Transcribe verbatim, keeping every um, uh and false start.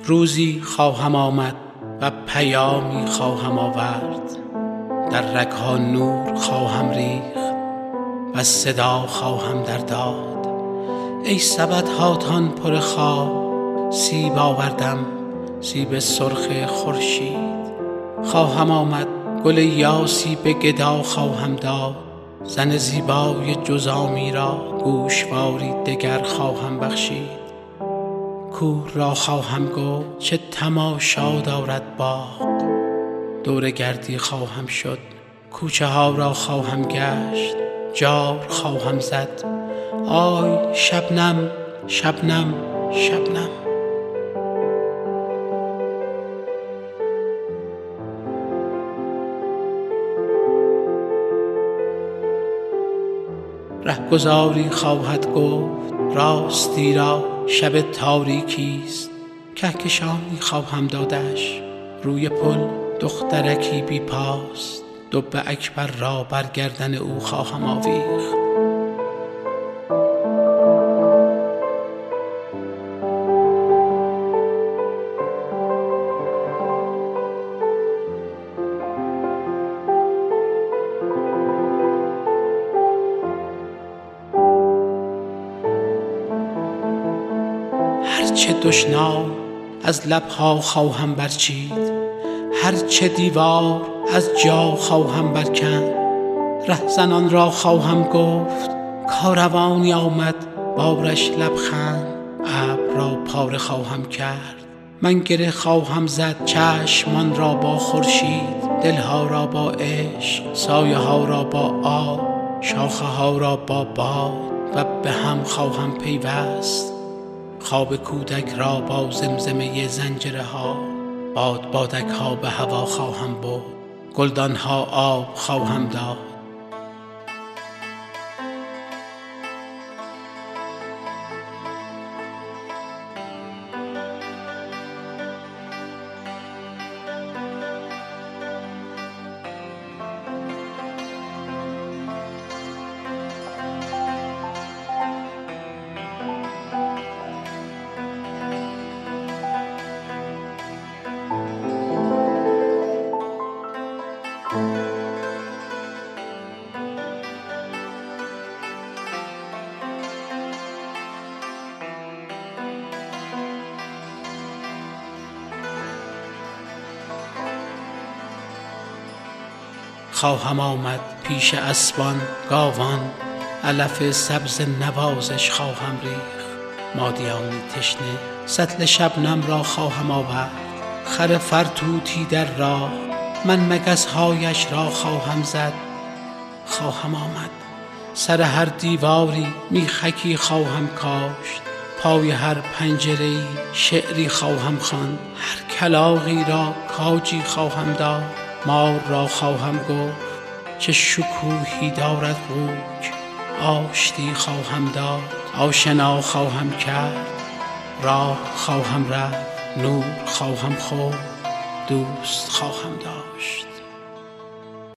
روزی خواهم آمد و پیامی خواهم آورد، در رگ‌ها نور خواهم ریخت و صدا خواهم در داد. ای سبدهاتان پر خواب، سیب آوردم، سیب سرخ خورشید. خواهم آمد گل یاسی به گدا خواهم داد، زن زیبای جزامی را گوشواری دگر خواهم بخشید. کوه را خواهم گفت چه تماشا دارد باغ، دور گردی خواهم شد، کوچه ها را خواهم گشت، جار خواهم زد. آی شبنم شبنم شبنم. رهگذاری خواهد گفت راستی را شب تاریکیست، کهکشانی خواهم دادش روی پل دخترکی بی پاست، دب اکبر را بر گردن او خواهم آویخت. هرچه دشنام از لبها خواهم برچید، هرچه دیوار از جا خواهم برکند. رهزنان را خواهم گفت کاروانی آمد بارش لبخند، ابر را پاره خواهم کرد. من گره خواهم زد چشمان را با خورشید، دلها را با عشق، سایه ها را با آب، شاخه ها را با باد و به هم خواهم پیوست. خواب کودک را با زمزمه زنجره ها، باد بادک ها به هوا خواهم برد، گلدان ها آب خواهم داد. خواهم آمد پیش اسبان گاوان، علف سبز نوازش خواهم ریخت. مادیانی تشنه سطل شبنم را خواهم آورد، خر فرتوتی در راه من مگس هایش را خواهم زد. خواهم آمد سر هر دیواری میخکی خواهم کاشت، پای هر پنجره‌ای شعری خواهم خواند، هر کلاغی را کاجی خواهم داد. مار را خواهم گفت چه شکوهی دارد قوک، آشتی خواهم داد، آشنا خواهم کرد، راه خواهم رفت، نور خواهم خورد، دوست خواهم داشت.